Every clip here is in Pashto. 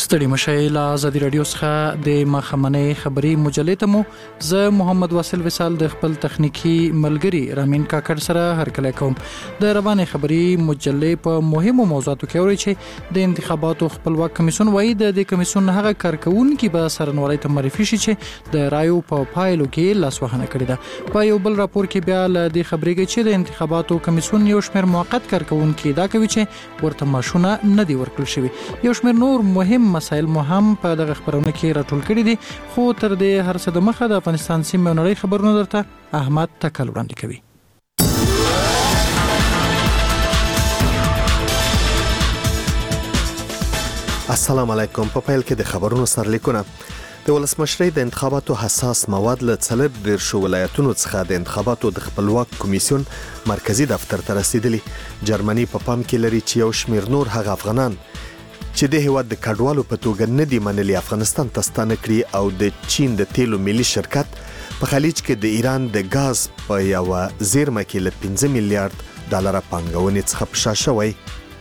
ستړي مشئ له ازادي رادیو څخه د مخمنې خبري مجلې ته مو زه محمد واصل وصال د خپل تخنیکی ملګری رامین کاکړ سره هرکلی کوم. د رواني خبري مجلې په مهمو موضوعاتو کې اوري چې د انتخاباتو خپلواک کمیسیون وایي د کمیسیون هغه کارکونکي به سرنوالۍ ته معرفي شي چې د رایو په پایلو کې لاسوهنه کړې ده. په یو بل راپور کې بیا له دې خبرېږي چې د انتخاباتو کمیسیون یو شمېر موقت کارکونکي دا کوي چې ورته معاشونه نه دي ورکړل شوي. یو شمېر نور مهم مسایل مو هم په دغه خبرونه کې راټول کړي دي، خو تر دې هر څه د مخه د افغانستان سیمې او نړۍ خبرونه درته احمد تکل وړاندې کوي. السلام علیکم. په پیل کې د خبرونو سرلیکونه. د ولسمشرۍ د انتخاباتو حساس مواد له 30 ولایتونو څخه د انتخاباتو د خپلواک کمیسیون مرکزی دفتر ته رسیدلی. جرمني په پام کې لري چې یو شمېر نور هغه افغانان چې د هیواد د کډوالو په توګه نه دی منلي افغانستان ته ستانه کړي او د چین د تیلو ملي شرکت په خلیج کې د ایران د غاز په یو زیرمه کې له 15 میلیارډ ډالر پانګونې څخه په شا شوی.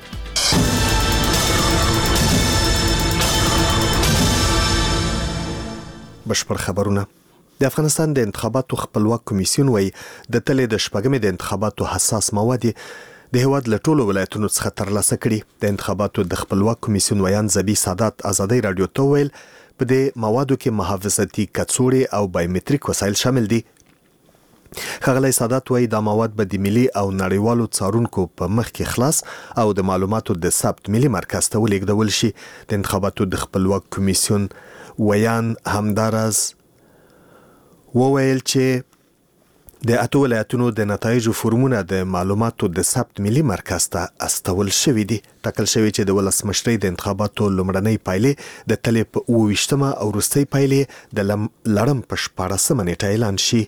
بشپړ خبرونه. د افغانستان د انتخاباتو خپلواک کمیسیون وایي د تلې د شپږمې د انتخاباتو حساس مواد د هیواد له ټولو ولایتونو څخه ترلاسه کړي. د انتخاباتو د خپلواک کمیسیون ویان زبی سادات ازادي رادیو ته ویل په دې موادو کې محافظتي کڅوړې او بایومټریک وسایل شامل دي. ښاغلی سادات وایي دا مواد به د ملي او نړیوالو څارونکو په مخ کې خلاص او د معلوماتو د ثبت ملي مرکز ته ولېږدول شي. د انتخاباتو د خپلواک کمیسیون ویان همدارز وویل چې د اته ولایتونو د نتایجو فورمونه د معلوماتو د ثبت ملي مرکز ته استول شوي دي. ټاکل شوی چې د ولسمشرۍ د انتخاباتو لومړنۍ پایلې د تلې په 28مه او وروستۍ پایلې د لړم په 14مه نیټه اعلان شي.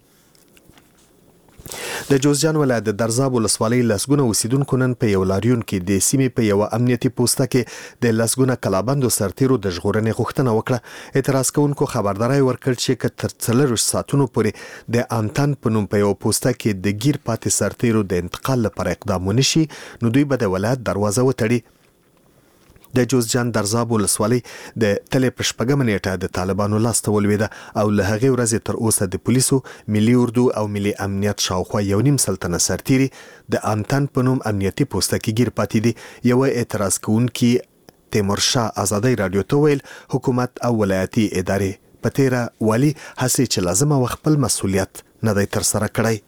د جوزجان ولایت د درزاب ولسوالۍ لسګونه اوسیدونکو نن په یو لاریون کې د سیمې په یو امنیتي پوسټه کې د لسګونه کلابندو سرتیرو د ژغورنې غوښتنه وکړه. اعتراض کوونکو خبرداري ورکړ چې که تر 4 ساعتونو پورې د انتن په نوم په یو پوسټه کې د گیر پاتې سرتیرو د انتقال لپاره اقدام ونشي نو دوی به د ولایت دروازه وتړي. د جوزجان درزاب ولسوالۍ د تلې په 4مه نیټه د طالبانو لاسته ولوېده او له هغې ورځې تر اوسه د پولیسو، ملي اردو او ملي امنیت شاوخوا 1.5 سلنه سرتیري د انتن په نوم امنیتي پوسټه کې گیر پاتې دي. یو اعتراض کوونکي تیمورشاه ازادي رادیو ته ویل حکومت او ولایتي ادارې په تیره والي هڅې چې لازمه و خپل مسؤلیت نه دی ترسره کړی.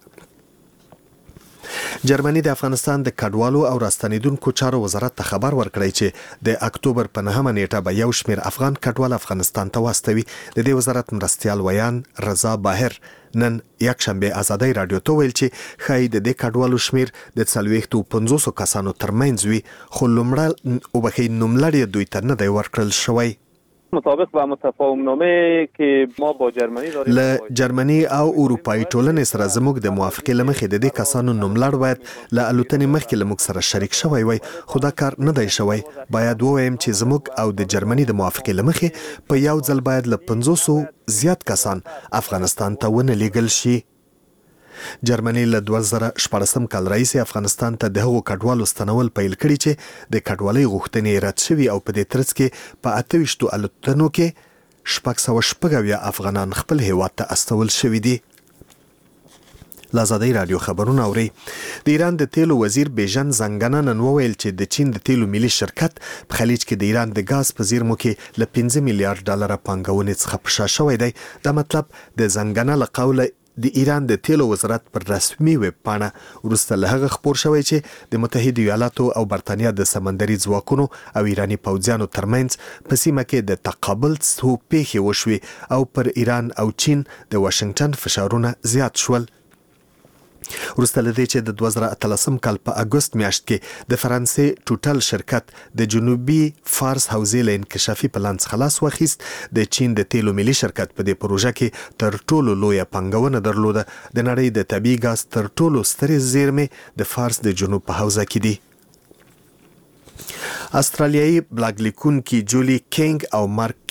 جرمني د افغانستان د کډوالو او راستنیدونکو چارو وزارت ته خبر ورکړی چې د اکتوبر په 9مه نیټه به یو شمېر افغان کډوال افغانستان ته واستوي. د دې وزارت مرستیال ویان رضا باهر نن یکشنبه ازادي رادیو ته ویل چې ښایي د دې کډوالو شمېر د 450 کسانو ترمنځ وي، خو نوملړ دوی ته نه دی ورکړل شوی. مطابق با متفاهم نامه که ما با جرمنی داریم له جرمني او اروپایي ټولنې سره زموږ د موافقې لمخې د دې کسانو نوملړ باید له الوتنې مخکې له موږ سره شریک شوی وای، خو دا کار نه دی شوی. باید ووایم چې زموږ او د جرمني د موافقې لمخې په یو ځل باید له 500 زیات کسان افغانستان ته ونه لیږل شي. جرمني له 2014 کال راهیسې افغانستان ته د هغو کډوالو ستنول پیل کړي چې د کډوالۍ غوښتنې رد شوي او په دې ترڅ کې په 28 الوتنو کې 660 افغانان خپل هیواد ته استول شوي دي. لازادي رادیو خبرونه اوري. د ایران د تیلو وزیر بیژن زنګنه نن وویل چې د چین د تیلو ملي شرکت په خلیج کې د ایران د غاز په زیرمو کې له 15 میلیارډ ډالر پانګونې څخه په شا شوی دی. دا مطلب د زنګنه له قوله د ایران د تیلو وزارت پر رسمي ویب پاڼه وروسته له هغه خپور شوی چې د متحده ایالاتو او برتانیا د سمندري ځواکونو او ایراني پوځیانو ترمنځ په سیمه کې د تقابل څو پیښې وشوې او پر ایران او چین د واشنگټن فشارونه زیات شول. وروسته له دې چې د 2013 کال په اګوست میاشت کې د فرانسې ټوټل شرکت د جنوبي فارس حوزې له انکشافي پلان څخه لاس واخیست، د چین د تیلو ملي شرکت په دې پروژه کې تر ټولو لویه پانګونه درلوده. د نړۍ د طبیعي ګاز تر ټولو سترې زیرمې د فارس د جنوب په حوزه کې دي. استرالیایي بلاګ لیکونکي جولی کینګ او مارک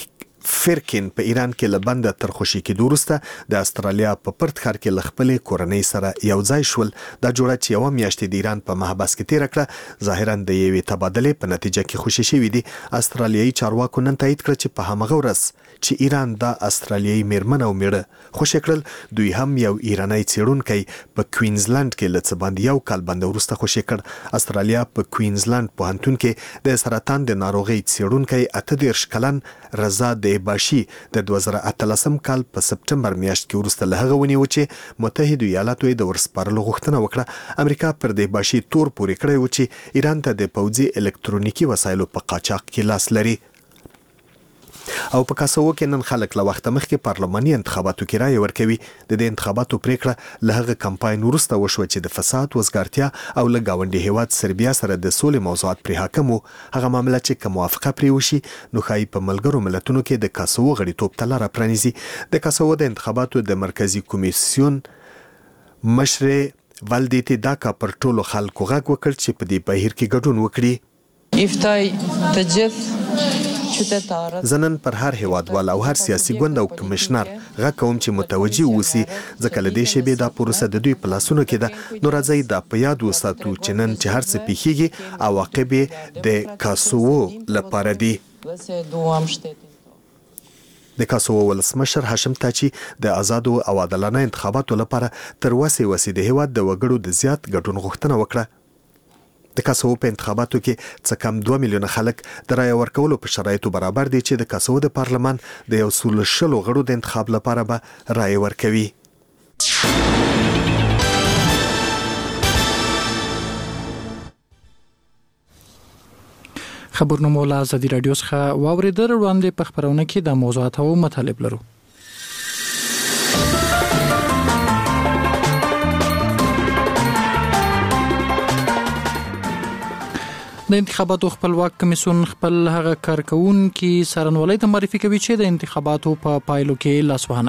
فرکن په ایران کې لبند تر خوشي کې وروسته د استرالیا په پرت ښار کې لخپل کورنۍ سره یو ځای شول. دا جوړه چې یو میاشت د ایران په محبس کې تیر کړه ظاهرا د یوې تبادلې په نتیجه کې خوشي شوی دي. استرالیایي چارواکو نن تایید کړ چې په همغه ورځ چې ایران د استرالیایي میرمن او میړه خوشي کړل دوی هم یو ایرانی څېړونکی په کوینزلند کې لڅ باندې یو کال باندې وروسته خوشي کړ. استرالیا په کوینزلند پوهنتون کې د سرطان د ناروغۍ څېړونکی 38 کلن رضا باشي د 2018 کال په سپټمبر میاشت کې وروسته له هغه ونیو چې متحده ایالاتو د ورسپارلو غوښتنه وکړه. امریکا پر د باشي تور پورې کړی و چې ایران ته د پوځي الکترونیکي وسایلو په قاچاق کې لاس لري. او په کاسوو کې نن خلک له وخت مخکې پارلماني انتخاباتو کې رائے ورکوي. د دې انتخاباتو پریکړه له هغه کمپاین وروسته وشوه چې د فساد وزګارتیا او له گاونډي هیواد سربیا سره د سولې موضوعات پرې حاکم وو. هغه معاملې چې موافقه پرې وشي نو ښایي په ملګرو ملتونو کې د کاسوو غړیتوب ته لاره پرانیزي. د کاسوو د انتخاباتو د مرکزی کمیسیون مشر والدیتی داکا پر ټولو خلکو غږ وکړ چې په دې بهیر کې ګډون وکړي. زنن پر هر هیوادوال او هر سیاسي ګوند او کمشنر غږ کوم چې متوجي اوسي ځکه لدې شی به د پروسه د دوی پلاسونو کې ده. نو راځي د په یاد وساتو چې نن چې هر څه پیخيږي عواقب د کاسوو لپاره دي. د کاسوو ولسمشر هاشم تاچی د آزادو او عادلانه انتخاباتو لپاره تر وسې د هیواد د وګړو د زیات ګډون غوښتنه وکړه. د کاسوو په انتخاباتو کې څه کم 2 میلیونه خلک د رایې ورکولو په شرایطو برابر دي چې د کاسوو د پارلمان د 100 غړو د انتخاب لپاره به رایې ورکوي. خبرونه له ازادي رادیو څخه واوریدل وړاندې په خبرونه کې د موضوعات او مطالب لرو. د انتخاباتو خپلواک کمیسیون خپل هغه کارکونکو سرنولۍ ته معرفي کوي چې د انتخاباتو په پایلو کې لاسوهنه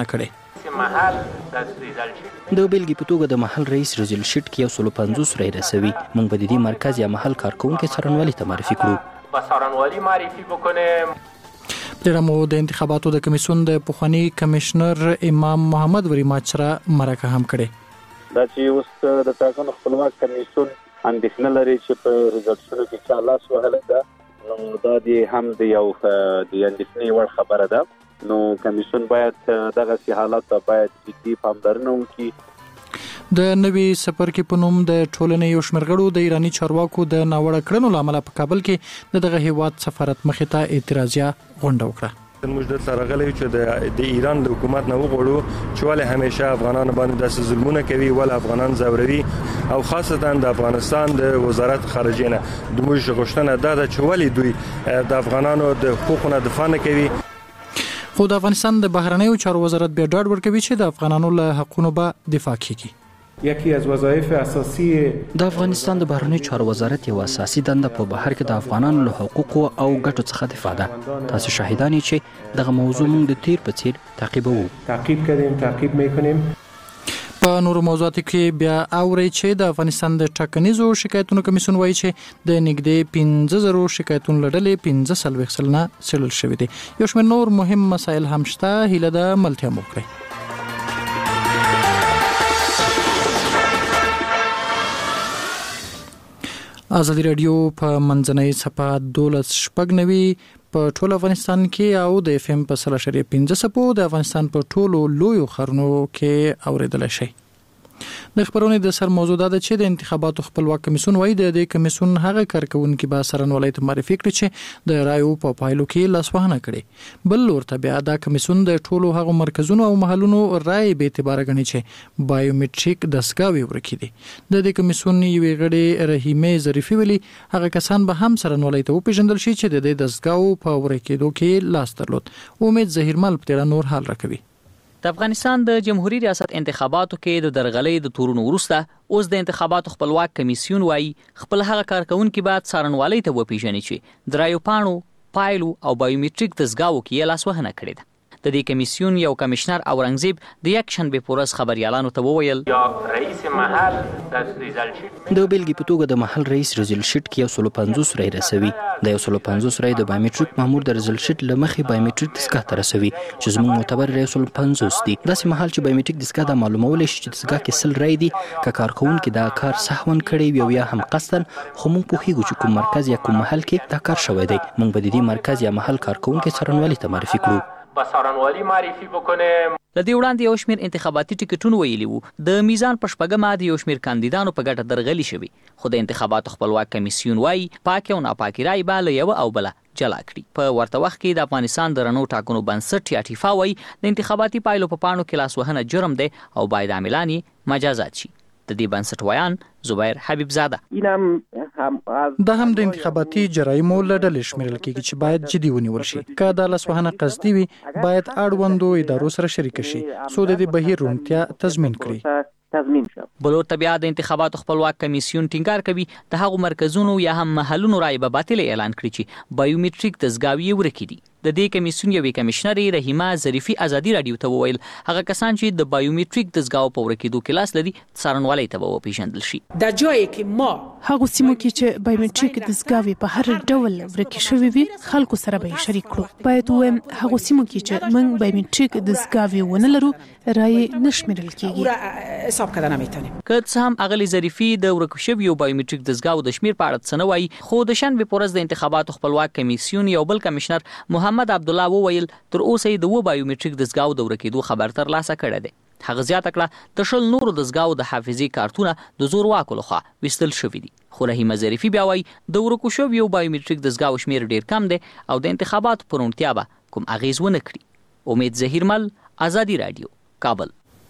کړي. د بیلګې په توګه د محل رئیس رزل شیټ کې 150 رای رسوي. موږ به د دې مرکز یا محل کارکونکو سرنولۍ ته معرفي کړو. سرنولۍ معرفي وکړو. پرمو د انتخاباتو د کمیسیون د پوخانی کمشنر امام محمد وریماچ سره مرکه هم کړي. دا چې اوس د ټاکنو خپلواک کمیسیون اندېښنه لري چې په ریزلټونو کې چې لاس وهل ده نو دا دی هم د یو د اندېښنې وړ خبره ده. نو کمیسیون باید دغه حالات ته باید جدي پاملرنه وکړي. د نوي سفر کې په نوم د ټولنې یو شمېر غړو د ایرانی چارواکو د ناوړه کړنو لامل په کابل کې دغه هیواد سفارت مخې ته اعتراضیه غونډه وکړه. موږ د سرغلي چې د ایران د حکومت نه وغوړو چې ولې همیشه افغانان باندې د ظلمونه کوي ول افغانان زوروي او خاصتا د افغانستان د وزارت خارجه نه د موږ غوښتنه ده چې ولې دوی د افغانانو د حقوقو دفاع نه کوي. خو د افغانستان د بهرنیو چارو وزارت بیا ډاډ ورکوي چې د افغانانو له حقوقو به دفاع کوي. یکی از وظایف اساسی د افغانستان د بهرنیو چارو وزارت یو اساسي دنده په بهر کې د افغانانو له حقوقو او ګټو څخه دفاع ده. تاسو شاهدان یې چې دغه موضوع موږ د تیر په څیر تعقیب میکنیم. په نورو موضوعاتو کې بیا اوري چې د افغانستان د ټاکنیزو شکایتونو کمیسیون وایي چې د نږدې 15000 شکایتونو لړلې 15 سلنه څېړل شوې دي. یو شمېر نور مهم مسایل هم شته. هیله ده ملتیا مو وکړئ. ازادي رادیو په منځنۍ صفحه 12 په ټول افغانستان کې او د FM په 3.15 صفو د افغانستان په ټولو لویو ښارونو کې اوریدل شي. د خبرونې د سر موضوع ده چې د انتخاباتو خپلواک کمیسیون وایي د کمیسیون هغه کارکونکو به سرنولۍ ته معرفي کړي چې د رایو په پایلو کې لاسوهنه کړي. بل ورته بیا د کمیسیون د ټولو هغه مرکزونو او محلونو رای به اعتبار غني چې بایومټریک دستګاوې ورکې دي. د دې کمیسیون یوې غړي رحیمه ظریفي ویلي هغه کسان به هم سرنولۍ ته وپیژندل شي چې د دې دستګاو په ورکېدو کې لاس درلود. امید ظهیرمل په تیر نور حال راکوي. د افغانستان د جمهوریت ریاست انتخاباتو کې د درغلۍ د تورونو وروسته اوس د انتخاباتو خپلواک کمیسیون وایي خپل هغه کارکونکو باید څارنوالۍ ته وپیژني چې د رایو پاڼو، پایلو او بایومټریک دستګاوو کې لاسوهنه کړې ده. د دې کمیسیون یو کمشنر اورنګزیب د یک شنبه پورز خبريالانو ته وویل یا رئیس محل د ریزلټ شیټ د بیلګې په توګه د محل رئیس ریزلټ شیټ کې 150 رای رسوي د 150 رای د بایومټریک مامور د ریزلټ شیټ لمخې بایومټریک دستګاه ته رسوي چې زموږ معتبر رای 150 دي داسې محل چې بایومټریک دستګاه د معلومول شي چې دستګاه کې 100 رای دي که کارکونکو دا کار سهون کړی وي یا هم قصدن خو موږ په هیڅ کوم مرکز یا کوم محل کې دا کار شوی دی موږ به د دې مرکز یا محل کارکونکو څارنوالي ته معرفي کړو با څارنوالي معرفي وکنه. لدی وړاندې یو شمېر انتخاباتي ټیکټونه ویلي وو د میزان په شپږمه د یو شمېر کاندیدانو په ګټه درغلي شوی خو د انتخاباتو خپلواک کمیسیون وايي پاک او ناپاکي رای به له یو او بل جلا کړي په ورته وخت کې د افغانستان د رڼو ټاکنو بنسټ یا ټیفا وايي د انتخاباتي پایلو په پاڼو کې لاس وهنه جرم دی او باید عاملان مجازات شي د دې بنسټ ویان زبیر حبیب زاده دا هم د انتخاباتي جرایمو له ډلې شمیرل کېږي چې باید جدي ونیول شي که د لاسوهنه قصدي وي باید اړوندو ادارو سره شریک شي څو د دې بهیر روڼتیا تضمین کړي بلور طبيعه د انتخاباتو خپلواک کمیسیون ټینګار کوي د هغو مرکزونو یا هم محلونو رای به باطل اعلان کړي چې بایومټریک دستګاوې ورکې دي د دې کمیسیون یوې کمشنر رحیمه ظریفي ازادي رادیو ته وویل هغه کسان چې د بایومټریک دستګاو په ورکېدو کې لاس لري څارنوالۍ ته به وپېژندل شي د جای کې ما هغه سیمو کې چې بایومټریک دستګاوې په هر ډول ورکې شوی وي خلکو سره به شریک کړو باید وایم هغه سیمو کې چې موږ بایومټریک دستګاوې ونه لرو رای نشمیرل کېږي حساب کړه نمیتونیم که څه هم اغلی ظریفي د ورکو شویو بایومټریک دستګاو د شمیر په اړه څه نه وایي خو د شنبه پورز د انتخاباتو خپلواک کمیسیون یو بل کمشنر محمد عبد الله وویل تر اوسه د بایومټریک دستګاو د ورکېدو خبر تر لاسه کړی دی هغه زیاته کړه د شل نورو دستګاو د حافظي کارتونه د زور واکو لخوا وستل شوی دي خو رحیمه ظریفي بیا وایي د ورکو شویو بایومټریک دستګاو شمیر ډیر کم دی او د انتخاباتو پر روڼتیا به کوم اغیز ونه کړي امید ظهیرمل ازادي رادیو کابل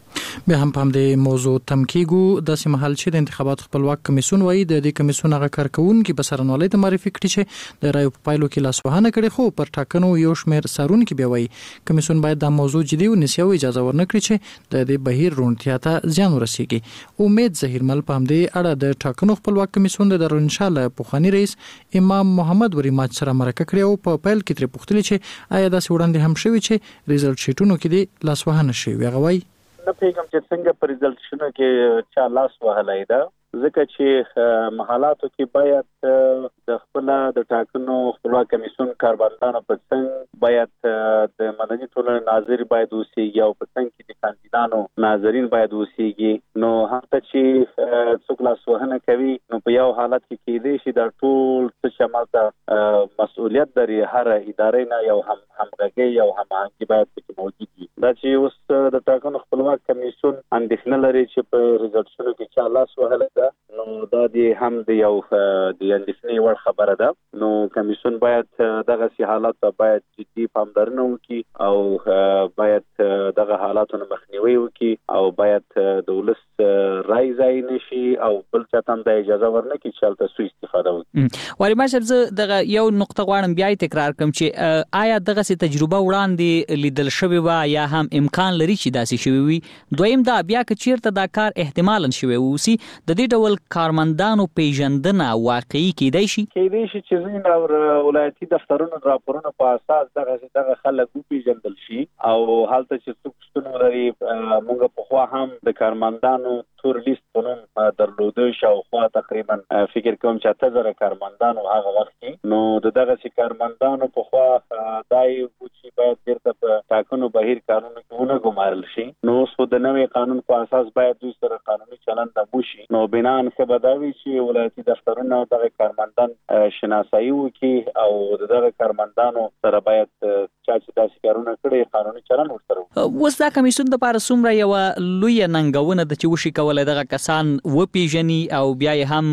به هم په دې موضوع تمکیګو د سیمهال چې د انتخابات خپلواک کمیسیون وایي د دې کمیسیون هغه کارکونکو به سرنوالۍ ته معرفي کړي چې د رایو په پایلو کې لاسوهنه کړي خو پر ټاکنو یو شمېر سارونکو به وایي کمیسیون باید د موضوع جدي ونیسي او اجازه ورنکړي چې د دې بهیر روڼتیا ته زیان ورسیږي امید ظهیرمل په دې اړه د ټاکنو خپلواک کمیسیون د دارالانشاء پوخانی رئیس امام محمد وریماج سره مرکه کړې او په پیل کې تر پوښتنه چې آیا داسې وړاندې هم شوی چې ریزلټ شیټونو کې د لاسوهنه شوی غوي نه پیغام چې څنګه پر ریزلټ شنو کې چا لاس وهلای دا ځکه چې محلاتو کې باید د خپل د ټاکنو خپلواک کمیسیون کاربندانو په څنګه باید د مدني ټولنې ناظر باید اوسېږي او په څنګه کې د کاندیدانو ناظرین باید اوسېږي نو هغه چې څوک لاس وهنه کوي نو په یو حالت کې کېدای شي د ټول څه شمال ته مسؤلیت لري هر ادارې نه یو همغږي یو هماهنګي باید پکې موجود وي دا چې اوس د ټاکنو خپلواک کمیسیون اندېښنه لري چې په ریزلټونو کې چا لاس وهلی ده نو دا د هم د یو د اندېښنې وړ خبره ده نو کمیسیون باید دغه سي حالات ته باید جدي پاملرنه وکړي او باید دغه حالاتو نه مخنیوي وکړي او باید د ولس رای ځای نشي او بل چاته د اجازه ورنکړي چې تاسو سوء استفاده وکړي ولی ماشر زه دغه یو نقطه غواړم بیا تکرار کوم چې آیا دغه سي تجربه وړاندې لیدل شوی و یا هم امکان لري چې داسې شوی وي دویم دا بیا که چیرته دا کار احتمالاً شوی وسی د دې ډول کارمندانو پیژندنه واقعي کېدای شي چې زموږ ولایتي دفترونو راپورونو په اساس دغه خلک پیژندل شي او حالت چې څوک ستونو لري موږ په خوا هم د کارمندانو تور لیست په نوم درلوده شاوخوا تقریبا فکر کوم چې 8000 کارمندانو هغه وخت کې نو دغه سي کارمندانو په خوا دای چې باید بیرته په ټاکنو بهیر کارونه کوونه ګمارل شي نو اوس د نوې قانون په اساس باید دوی سره قانوني چلند وشي نو بنان څه بداوي چې ولایتي دفترونه دغه کارمندان شناسایی وکړي او دغه کارمندانو سره باید چې داسې کارونه کړي قانوني چلند ورسره وس دا کمیسیون د پاره څومره یو لوی ننګونه د چوشي کولای دغه کسان و پیژني او بیا هم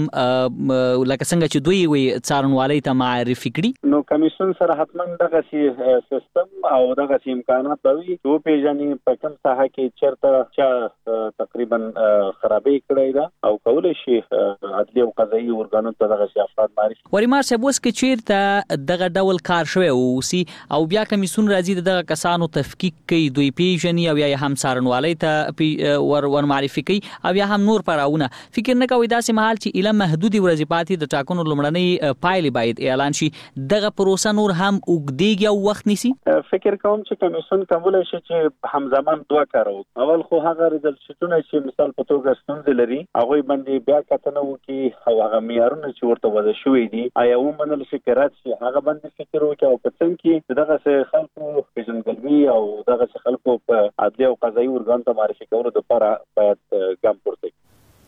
لکه څنګه چې دوی وي څارنوالۍ ته معرفي کړي نو کمیسیون سره حتما دغه سیستم او دغه امکانات به وي چې و پیژني په کوم ساحه کې چیرته چې تقریبا خرابې کړی دا او کولای شي عدلي او قضایي ورګانو ته دغه افراد معرفي وریمار صاحب اوس کې چیرته دغه ډول کار شوی او سی او بیا کمیسون راځي دغه کسانو تفکیک کوي، دوی پیژني او یا هم څارنوالۍ ته ور معرفي کوي او یا هم نور پړاوونه. فکر نه کوي داسې مهال چې اله محدودي ورځې پاتې د ټاکنو لومړنۍ پایلې باید اعلان شي، دغه پروسه نور هم اوږدېږي او وخت نیسي؟ فکر کوم چې کمیسون کولی شي چې همزمان دوه کار وکړي. اول خو هغه ریزلټ شیټونه چې مثال په توګه ستونزې لري هغوی باندې بیا کتنه وکړي او هغه معیارونه چې ورته وضع شوي دي آیا ومنل شي که رد شي، هغه باندې فکر وکړي او په څنګ کې دغسې خلکو پېژندګلوي او دغسې خلکو په عدلي او قضایي ارګان ته معرفي کولو دپاره باید ګام پورته کړي.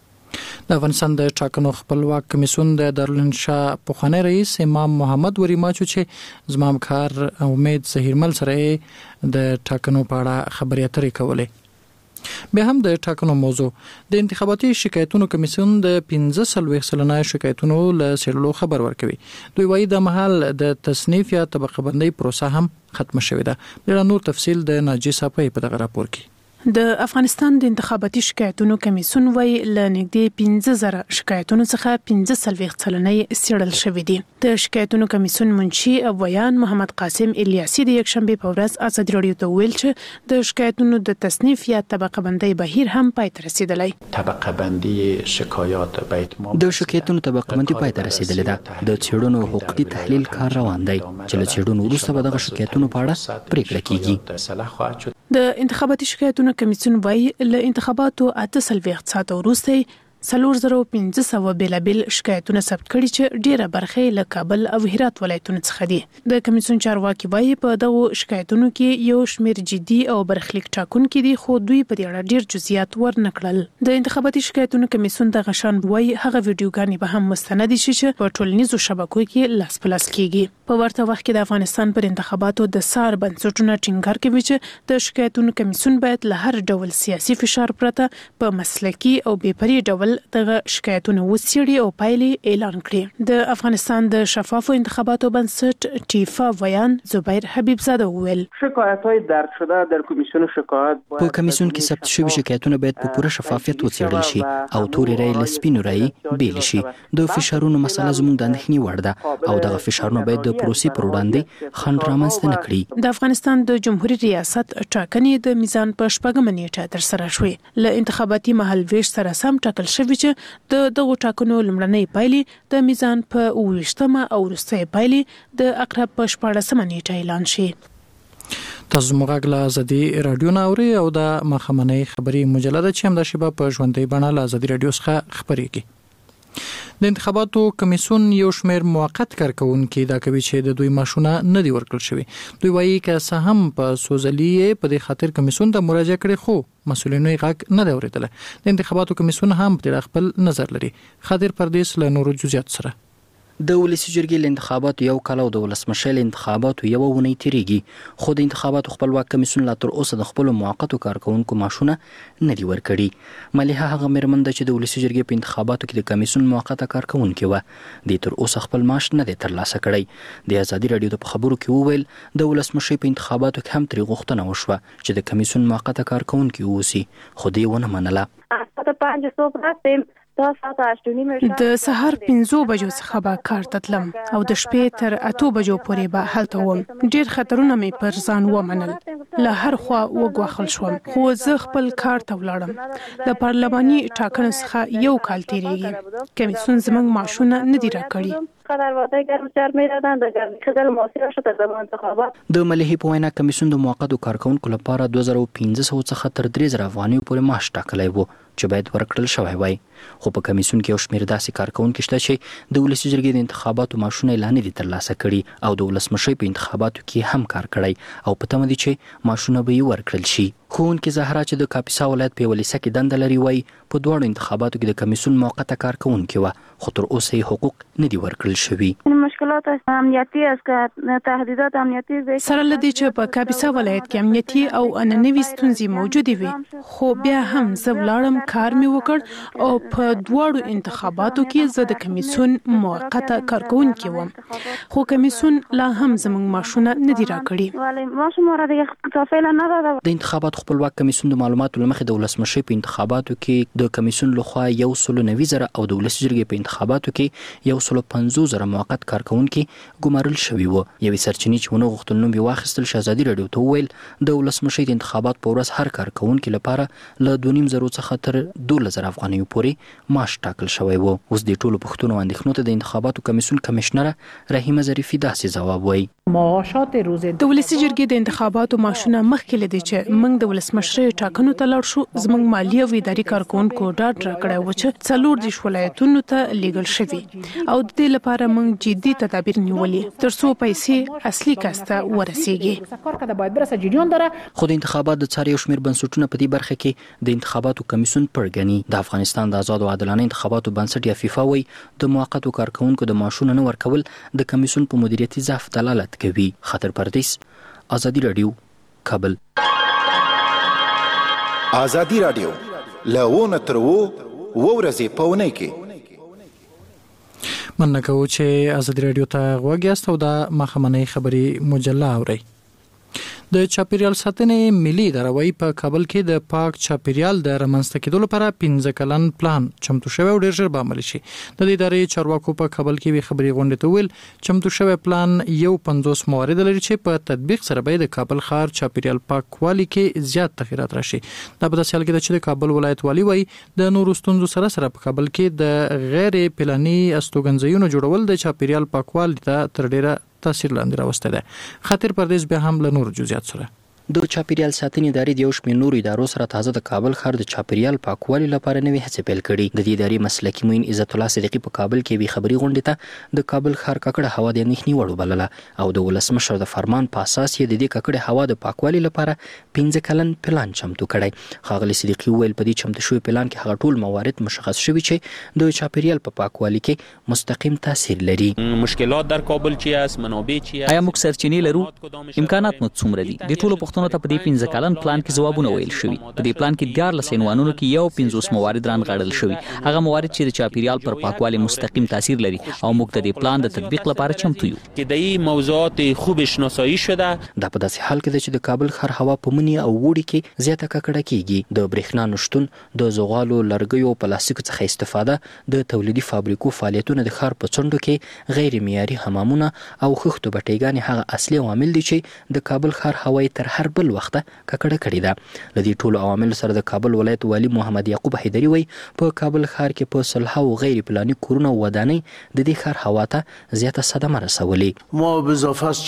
د افغانستان د ټاکنو خپلواک کمیسیون د دارالانشا پخوانی رئیس امام محمد وریماچو چې زما همکار امید زهیرمل سره د ټاکنو په اړه خبرې اترې کولې. بیا هم د ټاکنو موضوع د انتخاباتي شکایتونو کمیسیون د 15 سلنه شکایتونو له څېړلو خبر ورکوي. دوی وایي د مهال د تصنیف یا طبقه بندۍ پروسه هم ختمه شوې ده. ډېر نور تفصیل د ناجی صافی په دغه راپور کې. د افغانستان د انتخاباتي شکایتونو کمیسیون وایي ل نږدې 15,000 شکایتونو څخه 15 سلنه څېړل شوې دي. د شکایتونو کمیسیون منشي ویان محمد قاسم الیاسي د یکشنبه په ورځ ازادي راډیو ته ویل چې د شکایتونو د تصنیف یا طبقه بندۍ بهیر هم پای ته رسیدلی. طبقه بندی شکایات د شکایتونو طبقه بندي پای ته رسیدلې ده. د څېړنو حقوقي تحلیل کار روان دی چې له څېړنو وروسته به دغه شکایتونو په اړه پریکړه کیږي. د انتخاباتي شکایتونو کمیسیون وایي له انتخاباتو 48 ساعته وروسته 4500 بیلابل شکایتونه ثبت کړي چې ډیره برخه له کابل او هرات ولایتونو څخه دي. د کمیسیون چارواکي وایي په دغه شکایتونو کې یو شمېر جدي او برخلیک ټاکونکي دي، خو دوی په دې اړه ډیر جزئیات ورنکړل. د انتخاباتي شکایتونو کمیسیون د غشان وایي هغه ویډیوګانې به هم مستند شي چې په ټولنیزو شبکو کې لاس په لاس کیږي. په ورته وخت کې د افغانستان پر انتخاباتو د سار بنسټونو ټینګار کوي چې د شکایتونو کمیسیون باید له هر ډول سیاسي فشار پرته په مسلکي او بېپري ډول دغه شکایتونه وڅېړي او پایلې اعلان کړي. د افغانستان د شفافو انتخاباتو بنسټ ټیفا ویان زبیر حبیبزاده وویل شکایت‌های درج شده در کمیسیون شکایت په کمیسیون کې ثبت شوي شکایتونه باید په پوره شفافیت وڅېړل شي او تورې رایې له سپینو رایې بیل شي. د فشارونو مسله زموږ د اندېښنې وړ ده او دغه فشارونه باید د پروسې پر وړاندې خنډ رامنځته نه کړي. د افغانستان د جمهوریت ریاست ټاکنې د میزان په 8 نیټه ترسره شوې. له انتخاباتي مهالویش سره سم ټاکل شوی چې د دغه ټاکنو لومړنۍ پایلې د میزان په 28 او وروستۍ پایلې د اقرب په 14 نیټه اعلان شي. تاسو موږ له ازادي رادیو نه اوري او د مخامنۍ خبري مجله چې هم د شبا په ژوندۍ بڼه له ازادي رادیو څخه خبريږي. د انتخاباتو کمیسیون یو شمېر موقت کارکونکي دا کوي چې د دوی ماشونه نه دی ورکړل شوی. دوی وایي که څه هم په سوزلې په دې خاطر کمیسیون ته مراجعه کړې خو مسؤلینو یې غږ نه دی اورېدلی. د انتخاباتو کمیسیون هم په خپل نظر لري. خادر پردیس له نورو جزئیات سره. د ولسی جرګې له انتخاباتو یو کال او د ولسمشر انتخاباتو یو ونې تیریږي، خو د انتخاباتو خپلواک کمیسیون لا تر اوسه د خپل موقتو کارکونکو ماشونه نه دی ورکړي. مليحه هغه مېرمن ده چې د ولسی جرګې په انتخاباتو کې د کمیسیون موقته کارکونکو و د تر اوسه خپل معاش نه دی ترلاسه کړی. د ازادي رادیو په خبرو کې وویل د ولسمشر په انتخاباتو کې هم تری غوښتنه وشوه چې د کمیسیون موقته کارکونکو اوسي، خو دې ونه منله. د سهار 5 بجو څخه به کار ته تلم او د شپې تر 8 بجو پورې به هلته وم. ډیر خطرونه مې پر ځان ومنل، له هر خوا وګواښل شوم، خو زه خپل کار ته ولاړم. د پارلماني ټاکنو څخه یو کال تیریږي، کمیسیون زموږ معاشونه نه دی راکړي. د مليحه په وینا کمیسیون د موقتو کارکونکو لپاره 2500 څخه تر 3000 افغانیو پورې معاش ټاکلی وو چې باید ورکړل شوی وای. خو په کمیسیون کې یو شمېر داسې کارکونکو شته چې د ولسی جرګې د انتخاباتو معاشونه اعلان دي ترلاسه کړي او د ولسمشر په انتخاباتو کې هم کار کړی او په تمه دي چې معاشونه به یې ورکړل شي. ښوونکې زهرا چې د کاپیسا ولایت په ولیسه کې دنده لري وای په دواړو انتخاباتو کې د کمیسیون موقته کارکونکو و خو تر اوسه یې حقوق نه دي ورکړل شوي. مشکلات امنیتي تهدیدات امنیتي سره لدی چې په کاپیسا ولایت کې امنیتي او اننوي ستونزې موجودې وي، خو بیا هم زه ولاړم، کار مې وکړ او په دواړو انتخاباتو کې زه د کمیسیون موقته کارکونکو وم، خو کمیسیون لا هم زموږ معاشونه نه دي راکړي. د انتخاباتو خپلواک کمیسیون د معلوماتو لمخې د ولسمشر په انتخاباتو کې د کمیسیون لخوا 190,000 او د ولس جرګې په انتخاباتو کې 150,000 موقت کارکونکي ګمارل شوي وو. یوې سرچینې چې ونه غوښتل نوم یې واخیستل ازادي راډیو ته وویل د ولسمشر د انتخابات په ورځ هر کارکونکي لپاره له 2.5 څخه تر 12,000 افغانیو پورې معاش ټاکل شوی وو. اوس د ټولو پوښتنو اندېښنو ته د انتخاباتو کمیسیون کمشنره رحیمه ظریفي داسې ځواب وایي. معاشات روز د ولسی جرګې د انتخاباتو معاشونه مخکې لدی چې موږ د ولسمشر ټاکنو ته لاړ شو. زموږ مالی او اداري کارکونکو ډاډ راکړی و چې 14 ولایتونو ته لیږل شوي او د دې لپاره موږ جدي تدابیر نیولې ترڅو پیسې اصلي کاسته ورسیږي. خو د انتخابات د څار یو شمېر بنسټونه په دې برخه کې د انتخاباتو کمیسیون پرګني. د افغانستان د آزاد او عادلانه انتخاباتو بنسټ یا فیفا وایي د موقتو کارکونکو د معاشونو نه ورکول د کمیسیون په مدیریتي ضعف دلالت کوي. خاطر پردیس، آزادي راډیو، کابل. آزادي راډیو لونه تر ورځې په ونې کې مننه کوو چې آزادي راډیو ته غوږ یاست او د ماښامنۍ خبري مجله اورئ. د چاپیریال ساتنې ملي ادارې په کابل کې د پاک چاپیریال د رامنځته کېدو لپاره 15 کلن پلان چمتو شوی او ډېر ژر به عملي شي. د دې ادارې چارواکو په کابل کې وی خبري غونډې ته ویل چمتو شوی پلان یو 50 موارد لري چې په تطبیق سره به د کابل ښار چاپیریال پاکوالي کې زیات تغیرات راشي. دا په داسې حال کې چې د کابل ولایت والی وایي د نورو ستونزو سره په کابل کې د غیر پلاني استوګنځایونو جوړول د چاپیریال پاکوالي ته تر ډیره تاثیر لاندې راوسته ده. خاطر پردیس به هم له نور جزئیات سره د چاپیریال ساتنې ادارې د یو شمېر نورو ادارو سره تازه د کابل ښار د چاپیریال پاکوالي لپاره نوې هڅې پیل کړي. د دې ادارې مسلکي معین عزت الله صدیقي په کابل کې وی خبري غونډې ته د کابل ښار ککړه هوا د اندېښنې وړ وبلله او د ولسمشر د فرمان په اساس یې د دې ککړې هوا د پاکوالي لپاره 15 کلن پلان چمتو کړی. ښاغلي صدیقي ویل په دې چمتو شوی پلان کې هغه ټول موارد مشخص شوي چې د چاپیریال په پاکوالي کې مستقیم تاثیر لري. مشکلات در کابل چی است، منابع چی است، آیا موږ سرچینې لرو، امکانات مو څومره دي؟ د ټولو پوښتنو ته په دې 15 کلن پلان کې ځوابونه ویل شوي. په دې پلان کې 14 عنوانونو کې یو 50 موارد رانغاړل شوي. هغه موارد چې د چاپیریال پر پاکوالي مستقیم تاثیر لري او موږ د دې پلان د تطبیق لپاره چمتو یو. که د این موضوعات خوب شناسایی شده. دا په داسې حال کې چې د کابل ښار هوا په مني او وړي کې زیاته ککړه کیږي. د برېښنا نشتون، د زغالو، لرګیو او پلاستیکو څخه استفاده، د تولیدي فابریکو فعالیتونه د ښار په څنډو کې غیر معیاري حمامونه او خښتو بټېګانې هغه اصلي عوامل دي چې د کابل ښار هوا تر هر بل وخت ککړه کړې ده. لدې ټولو عوامل سره د کابل ولایت والی محمد یعقوب حیدری وایي په کابل ښار کې په صلحه او غیر پلاني کورونه او ودانۍ د دې ښار هوا ته زیاته صدمه رسولې. ما به اضافه از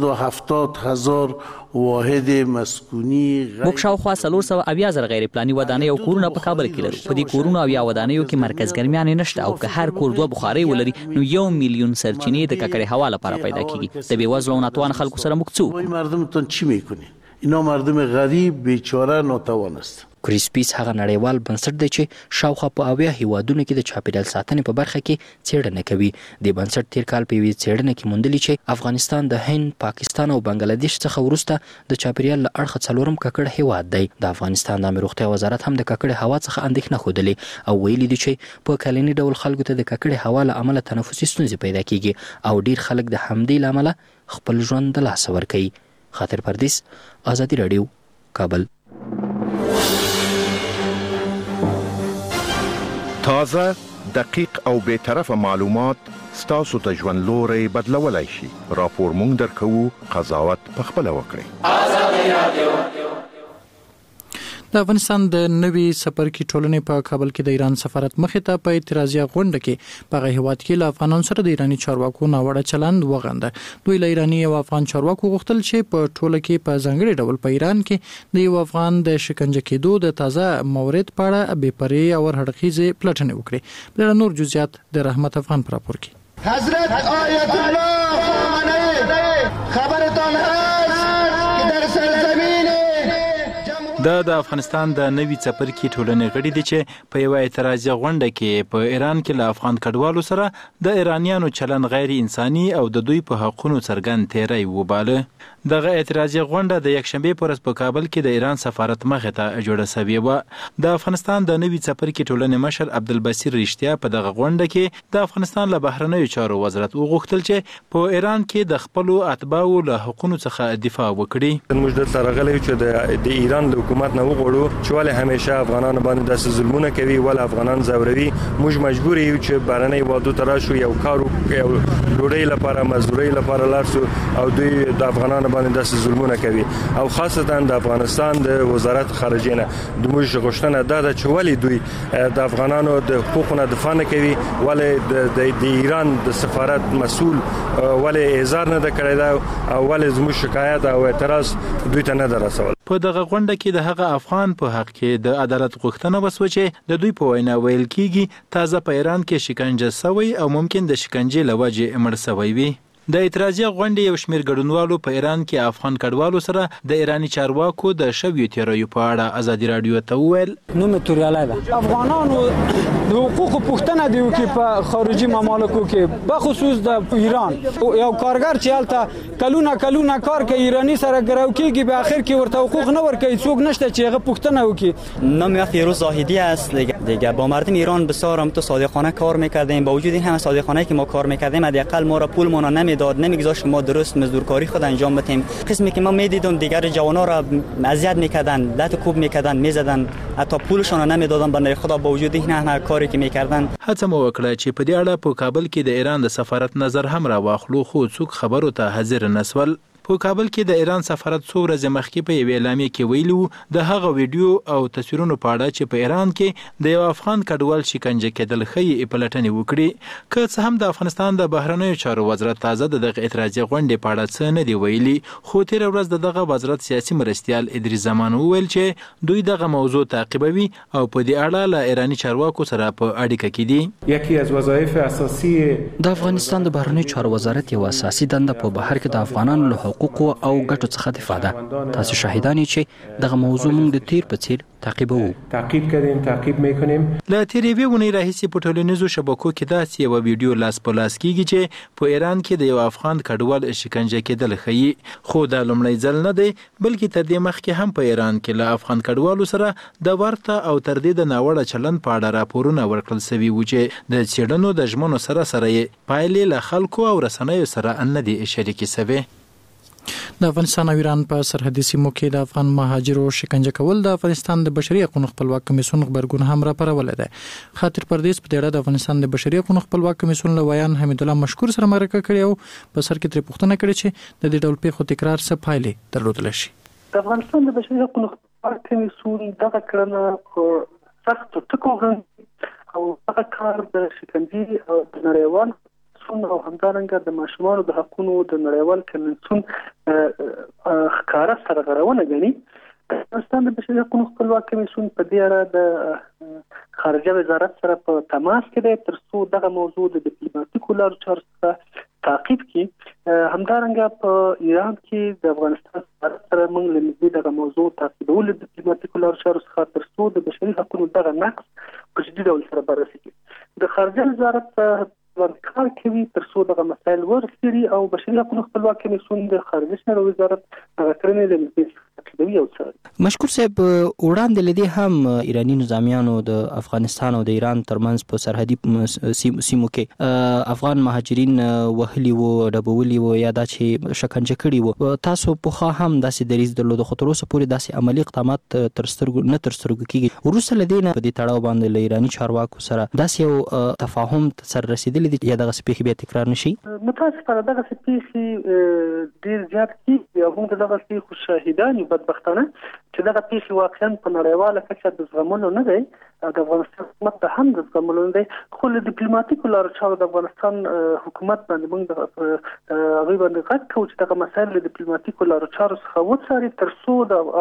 470,000 واحد مسکونی موږ شاوخوا 370,000 غیر پلاني ودانۍ او کورونه په کابل کې لرو. په دې کورونو او یا ودانیو کې مرکز ګرمیانې نشته او که هر کور 2 بخارۍ ولري نو 1 میلیون سرچینې د ککړې هوا لپاره پیدا کیږي. د بېوزلو او ناتوان خلکو سره موږ څه مردمتون چی میکنی؟ اینا مردم غریب بیچاره ناتوان است. کریسپیس هغه نړیوال بنسټ دی چې شاوخوا په 80 هیوادونو کې د چاپیریال ساتنې په برخه کې څېړنه کوي. د بنسټ تیر کال په یوې څېړنه کې موندلي چې افغانستان د هند، پاکستان او بنگلاديش څخه وروسته د چاپیریال له اړخه 4م ککړ هیواد دی. د افغانستان د روغتیا وزارت هم د ککړې هوا څخه اندېښنه ښودلې او ویلي دي چې په کلني ډول خلکو ته د ککړې هوا له امله تنفسي ستونزې پیدا کیږي او ډیر خلک د همدې لامل خپل ژوند د لاسه ورکوي. خاطر پردیس، آزادي راډیو، کابل. تازه، دقیق او بی‌طرفه معلومات ستاسو ته ژوند لوري بدلولای شي. راپور مونږ درکوو، قضاوت پخپله وکړئ. آزادي راډیو. د افغانستان د نوي څپرکي ټولنې په کابل کې د ایران سفارت مخې ته په اعتراضیه غونډه کې په هیواد کې له افغانانو سره د ایراني چارواکو ناوړه چلند وغنده. دوی له ایراني او افغان چارواکو غوښتل چې په ټوله کې په ځانګړي ډول په ایران کې د یو افغان د شکنجه کېدو د تازه مورد په اړه بې پرې او هرړخیزې پلټنې وکړي. بل نور جزئیات د رحمت افغان پر راپور کې. حضرت آیت الله خامنه‌ای خبرتان هست که در سرزمین د افغانستان د نوي څپرکي ټولنې غړي دي چې په یو اعتراضي غونډه کې په ایران کې له افغان کډوالو سره د ایرانیانو چلن غیر انساني او د دوی په حقوقو څرګند تیری وباله. دغه اعتراضي غونډه د یکشنبه پر ورځ په کابل کې د ایران سفارت مخې ته جوړه شوې و. د افغانستان د نوي څپرکي ټولنې مشر عبدالبصیر رښتیا په دغه غونډه کې د افغانستان له بهرنیو چارو وزارت وغوښتل چې په ایران کې د خپل اتباعو له حقوقو څخه دفاع وکړي. موږ د سره غلې چې د ایران حکومت نه وغواړو چې ولې همیشه افغانان باندې داسې ظلمونه کوي، ولې افغانان زوروي. موږ مجبور یو چې بهرنۍ هیوادو ته راشو، یو کار یو ډوډۍ لپاره مزدورۍ لپاره لاړ شو او دوی د افغانانو باندې داسې ظلمونه کوي. او خاصتا د افغانستان د وزارت خارجه نه د موږ غوښتنه ده چې ولې دوی د افغانانو د حقوقو دفاع نه کوي، ولې د ایران د سفارت مسؤل ولې اظهار نه کړی دا او ولې زموږ شکایت او اعتراض دوی ته نه درسول. په دغه غونډه کې د هغه افغان په حق کې د عدالت غوښتنه وسوه چې د دوی په وینا ویل کېږي تازه په ایران کې شکنجه شوی او ممکن د شکنجې له وجې مړ شوی وي. د اعتراضي غونډې یو شمېر ګډونوالو په ایران کې افغان کډوالو سره د ایراني چارواکو د شویو تیریو په اړه ازادي رادیو ته وویل. نوم توریالی ده. افغانانو د حقوقو پوښتنه دی وکړي په خارجي ممالکو کې، بخصوص د ایران. یو کارګر چې هلته کلونه کار کوي ایرانی سره ګرو کېږي، به آخر کې ورته حقوق نه ورکوي، څوک نشته چې هغه پوښتنه وکړي. نام فیروز زاهدی است. دیگه با مردم ایران بسیار هم تو صادقانه کار میکردیم، با وجود این همه صادقانه که ما کار میکردیم حداقل ما را پولمون نمیداد، نمیگذاشت ما درست مزدورکاری خود انجام بدیم. قسمی که ما میدیدم دیگر جوانا را اذیت میکردن، لط کوب میکردن، میزدن، حتی پولشون را نمیدادن بنده خدا. با وجود این همه کاری که میکردن هڅه مو وکړه چې په دې اړه په کابل کې د ایران د سفارت نظر هم را واخلو، خو څوک خبرو ته حاضر نسول. په کابل کې د ایران سفارت څو ورځې مخکې په یوې اعلامیه کې ویلي وو د هغه ویډیو او تصویرونو په اړه چې په ایران کې د یو افغان کډوال شکنجه کېدل ښیي پلټنې وکړي. که څه هم د افغانستان د بهرنیو چارو وزارت تازه دغه اعتراضي غونډې په اړه څه نه دی ویلي، خو تېره ورځ دغه وزارت سیاسي مرستیال ادریس زمان وویل چې دوی دغه موضوع تعقیبوي او په دې اړه له ایراني چارواکو سره په اړیکه کې دي. یکی از وظایف اساسی د افغانستان د بهرنیو چارو وزارت یو اساسي دنده په بهر کې د افغانانو له حقوقو او ګټو څخه دفاع ده. تاسو شاهدان چې دغه موضوع موږ د تیر په څیر تعقیب میکنیم. له تیرې ونې راهیسې په ټولنیزو شبکو کې داسې یو ویډیو لاس په لاس کېږي چې په ایران کې د یو افغان کډوال شکنجه کېدل ښیي، خو دا لومړی ځل نه دی بلکې تر دې مخکې هم په ایران کې له افغان کډوالو سره د ورته او تر دې د ناوړه چلند په اړه راپورونه ورکړل شوي وو چې د څېړنو د ژمنو سره یې پایلې له خلکو او رسنیو سره نه دي شریکې شوې. د افغانستان او ایران په سرحدي سیمو کې د افغان مهاجرو شکنجه کول د افغانستان د بشري حقوقو خپلواک کمیسیون خبرګون هم راپورولې ده. خاطر پردیس په اړه د افغانستان د بشري حقوقو خپلواک کمیسیون لویان حمید الله مشکور سره مرکه کړې او په سر کې تر پوښتنه کړې چې د دې ډول پیښو تکرار څه پایلې درلودل شي. د افغانستان د بشري حقوقو خپلواک کمیسیون دغه کړنه سخت ټکو او هغه کار د شکنجې او د نړیوال او همدارنګه د ماشومانو د حقوقو د نړیوال کنوانسیون ښکاره سرغړونه ګڼي. افغانستان د بشري حقوقو خپلواک کمیسیون په دې اړه د خارجه وزارت سره په تماس کې دی ترڅو دغه موضوع د ډیپلوماټیکو لارو چارو څخه تعقیب کړي. همدارنګه په ایران کې د افغانستان سره موږ له نږدې دغه موضوع تعقیبول د ډیپلوماټیکو لارو چارو څخه ترڅو د بشري حقوقو دغه نقض په جدي ډول سره بررسي کړي. د خارجه وزارت کار کوي ترڅو دغه مسایل ورسېږي او بشري حقوقو خپلواک کمیسیون د خارجه چارو وزارت هغه کړنې له تعقیبوي او څاري. مشکور صاحب، وړاندې لدی هم ایرانی نظامیانو د افغانستان او د ایران ترمنځ په سرحدي سیمو کې افغان مهاجرین وهلي وو، ډبولي وو یا دا چې شکنجه کړي وو. تاسو په هم داسې دریځ درلود، خو تر اوسه پورې داسې عملی اقدامات تر سترګو کېږي. وروسته لدی نه په دې تړاو باندې له ایرانی چارواکو سره داسې یو تفاهم سره رسیدلی یا دغه سپېخي بیا تکرار نشي؟ متاسفانه دغه سپېخي ډیر زیات کیږي او موږ دغه سپېخو شاهدان یو بدبختانه چې دغه پیښې واقعا په نړیواله کچه د زغملو نه دی او د افغانستان حکومت ته هم د زغملو نه دی، خو له ډیپلوماټیکو لارو چارو د افغانستان حکومت باندې موږ هغوی باندې غږ کوو چې دغه مسایل له ډیپلوماټیکو لارو چارو څخه وڅاري ترڅو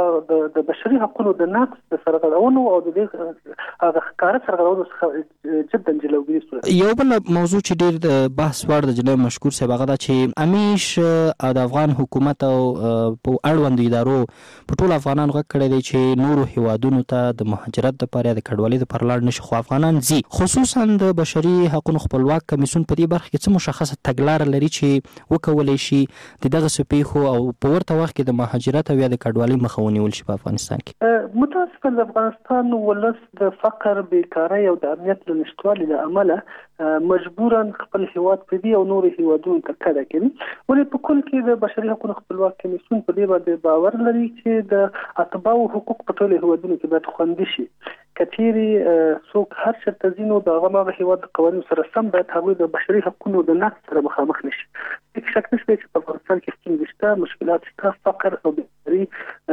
د بشري حقوقو د نقض د سرغړونو او د دې هغه ښکاره سرغړونو څخه جدا جلوګیري وشي. یو بل موضوع چې ډیر د بحث وړ د جناب مشکور صاحب هغه دا چې امیش د افغان حکومت او په اړوندو ادارو په ټول افغانان غږ کړی دی چې نورو هیوادونو ته د مهاجرت لپاره د کډوالۍ لپاره لاړ نشي، خو افغانان ځي. خصوصا د بشري حقوقو خپلواک کمیسیون په دې برخه کې څه مشخصه تګلاره لري چې وکولای شي د دغه سپېخو او په ورته وخت کې د مهاجرت او یا د کډوالۍ مخه ونیول شي په افغانستان کې؟ متاسفانه د افغانستان ولس د فقر، بیکارۍ او د امنیت له نشتوالي له امله مجبورا خپل هیواد په دې او نور هیوادونو ته کډه کوي. ولې په کل کې د بشري حقوقو خپلواک کمیسیون په دې باندې باور لري چې د اتباع حقوق په ټولو هیوادونو کې باید خوندي شي. کثیري څوک هر چېرته ځي نو د هغه هیواد د قوانینو سره سم باید هغوی د بشري حقوقو د نقض سره مخامخ نشي. هیڅ شک نشته چې په افغانستان کې ستونزې شته، مشکلات شته، فقر او بېکاري،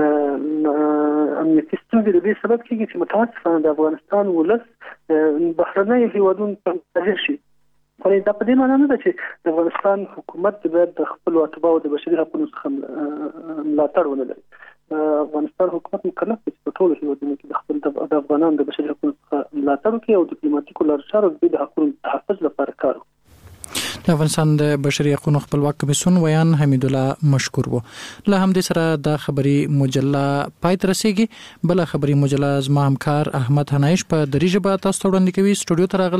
امنیتي ستونزې د دې سبب کېږي چې متاسفانه د افغانستان ولس بهرنیو هیوادونو ته متوجه شي. خو دا په دې معنی نه ده چې د افغانستان حکومت باید د خپلو اتباعو د بشري حقوقو څخه ملاتړ ونه لري. افغانستان حکومت مکلف دی چې په ټولو هیوادونو کې د خپل د افغانانو د بشري حقوقو څخه ملاتړ وکړي او ډیپلوماټیکو لارو چارو د حقوقو تحفظ لپاره کار وکړي. د افغانستان د بشري حقوقو خپلواک کمیسیون ویان حمید الله مشکور وو. له همدې سره د خبري مجله پای ته رسیږي. بل خبري مجله زما همکار احمد حنایش په دری ژبه تاسو ته وړاندې کوي. سټوډیو ته